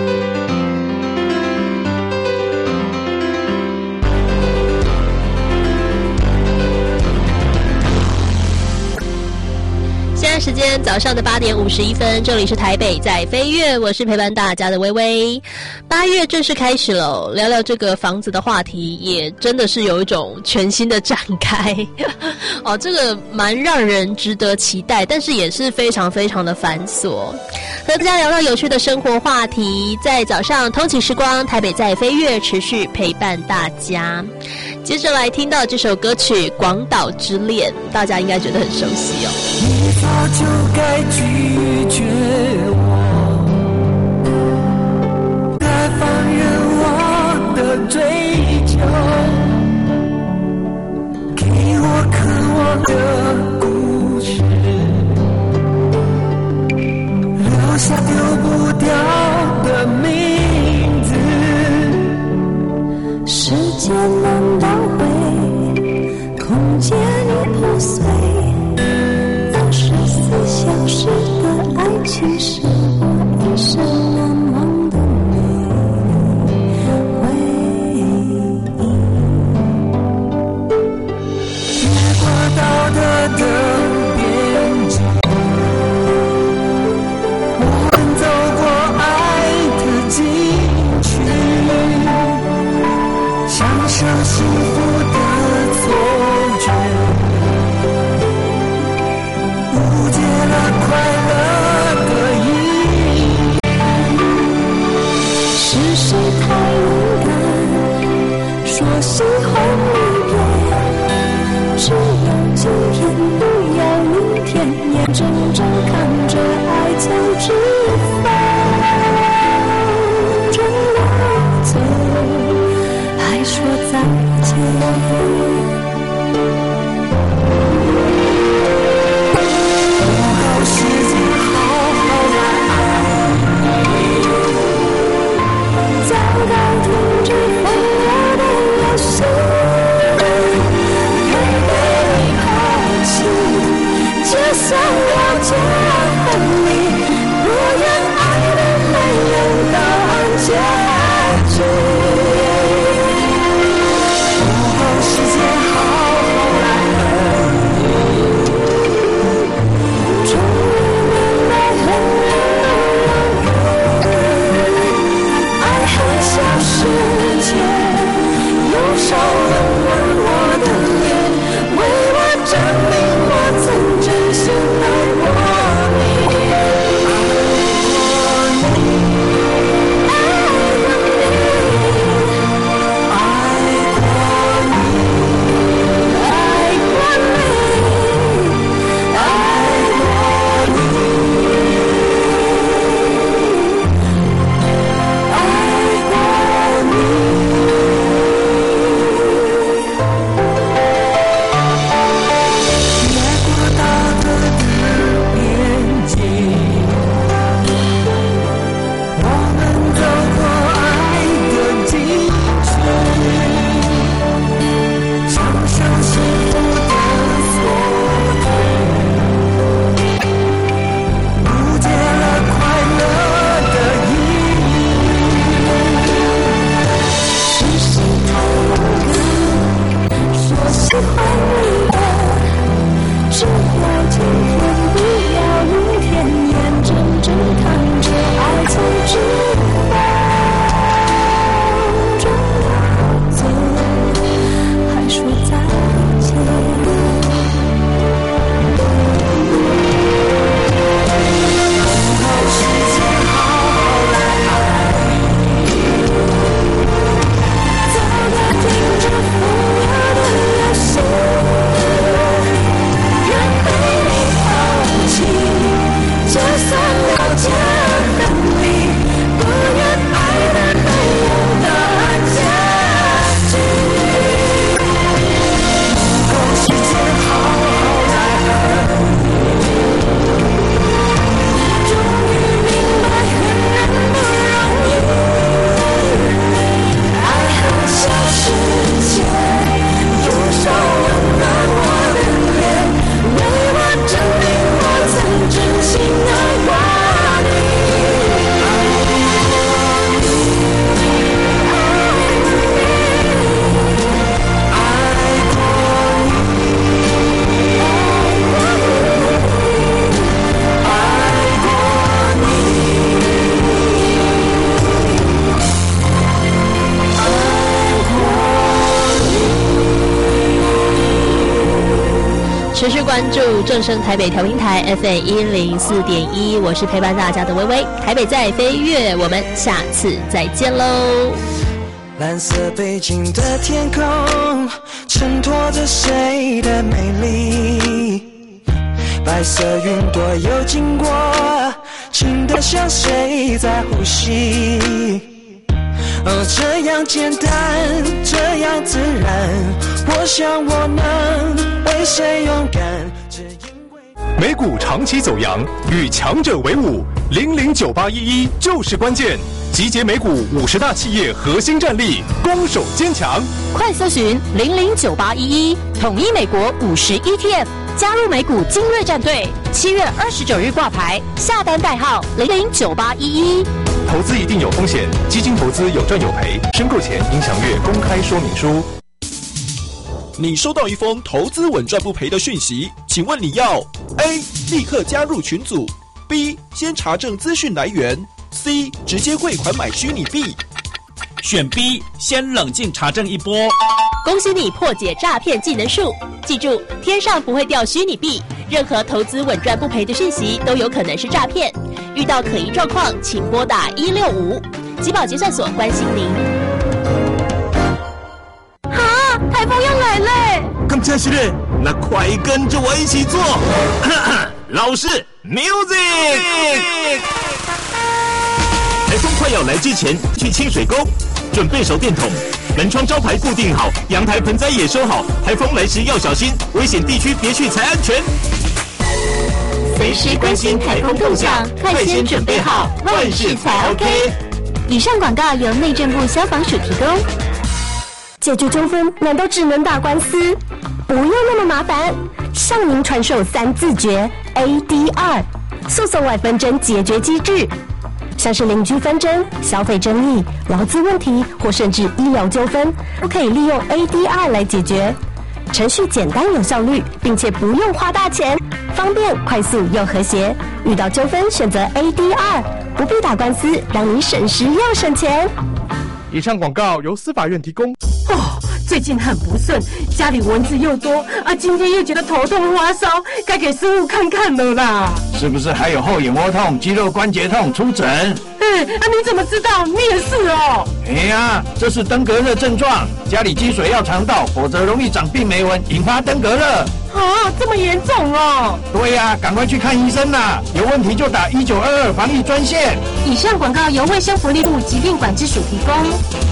现在时间早上的八点五十一分，这里是台北在飞跃，我是陪伴大家的微微。八月正式开始了，聊聊这个房子的话题，也真的是有一种全新的展开哦，这个蛮让人值得期待，但是也是非常非常的繁琐。和大家聊聊有趣的生活话题，在早上通勤时光，台北在飞跃持续陪伴大家。接着来听到这首歌曲《广岛之恋》，大家应该觉得很熟悉哦。 你早就该拒绝我，该放任我的追求，给我渴望的故事，留下丢不掉的秘密。 算了解分离，不愿爱的没有答案结局。不够时间好好来恨你，终于明白很难的爱恨消失前，用手温暖我的脸，为我证明我曾真心爱过你， 持续关注正声台北调频台 F M 一零四点一，我是陪伴大家的微微。台北在飞跃，我们下次再见喽。 蓝色背景的天空，衬托着谁的美丽？白色云朵又经过，轻得像谁在呼吸？哦，这样简单，这样自然，我想我能为谁勇敢？ 美股长期走扬，与强者为伍，零零九八一一就是关键。集结美股五十大企业核心战力，攻守坚强。 快搜寻零零九八一一，统一美国五十 E T F， 加入美股精锐战队。七月二十九日挂牌，下单代号零零九八一一。 投资一定有风险，基金投资有赚有赔，申购前应详阅公开说明书。 你收到一封投资稳赚不赔的讯息，请问你要 A. 立刻加入群组， B. 先查证资讯来源， C. 直接汇款买虚拟币。 选 B， 先冷静查证一波。 恭喜你破解诈骗技能树！记住，天上不会掉虚拟币，任何投资稳赚不赔的讯息都有可能是诈骗。遇到可疑状况，请拨打一六五。集保结算所关心您。 啊，台风要来嘞！ 刚才是的，那快跟着我一起做。老师 ，music。台风快要来之前，去清水沟，准备手电筒，门窗招牌固定好，阳台盆栽也收好。台风来时要小心，危险地区别去才安全。 随时关心台风动向，快先准备好，万事才 OK。以上广告由内政部消防署提供。 解决纠纷难道只能打官司？不用那么麻烦，向您传授三字诀 A D R 诉讼外纷争解决机制，像是邻居纷争、消费争议、劳资问题或甚至医疗纠纷，都可以利用 A D R 来解决。程序简单有效率，并且不用花大钱，方便、快速又和谐。遇到纠纷选择 A D R， 不必打官司，让你省时又省钱。 以上广告由司法院提供。 哦，最近很不顺，家里蚊子又多啊，今天又觉得头痛发烧，该给师傅看看了啦。 是不是还有后眼窝痛、肌肉关节痛？出诊。 哎，啊，你怎么知道？你也是哦。 哎呀，这是登革热症状，家里积水要常倒，否则容易长病媒蚊，引发登革热。 啊，这么严重哦？ 对呀、啊，赶快去看医生啦！有问题就打一九二二防疫专线。 以上广告由卫生福利部疾病管制署提供。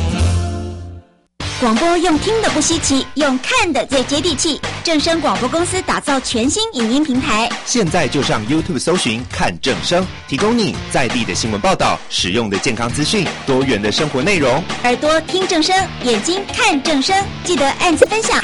广播用听的不稀奇，用看的最接地气。正声广播公司打造全新影音平台， 现在就上 YouTube 搜寻看正声，提供你在地的新闻报道、实用的健康资讯、多元的生活内容。 耳朵听正声，眼睛看正声，记得按赞分享。